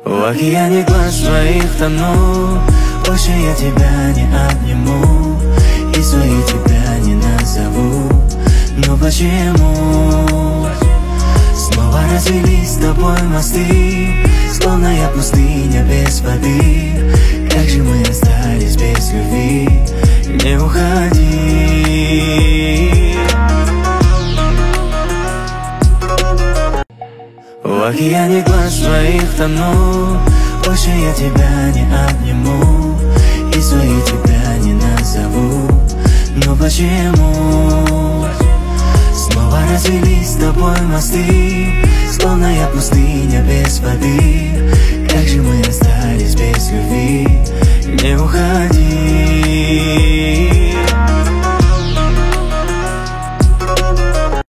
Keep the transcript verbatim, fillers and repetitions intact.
В океане глаз твоих тону, больше я тебя не обниму и своей тебя не назову. Но почему снова развелись с тобой мосты, словно я пустыня без воды? Как же мы остались без любви? Не уходи. В океане глаз твоих тону, больше я тебя не обниму и своей тебя не назову. Но почему снова развелись с тобой мосты, словно я пустыня без воды? Как же мы остались без любви? Не уходи.